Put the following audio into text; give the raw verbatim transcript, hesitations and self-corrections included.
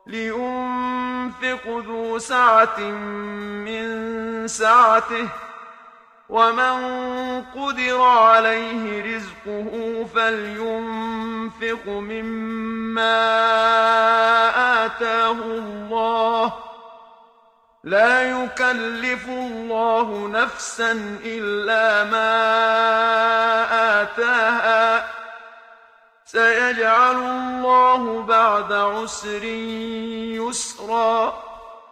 لينفق ذو سعة من سعته ومن قدر عليه رزقه فلينفق مما آتاه الله لا يكلف الله نفسا إلا ما آتاها سيجعل الله بعد عسر يسرا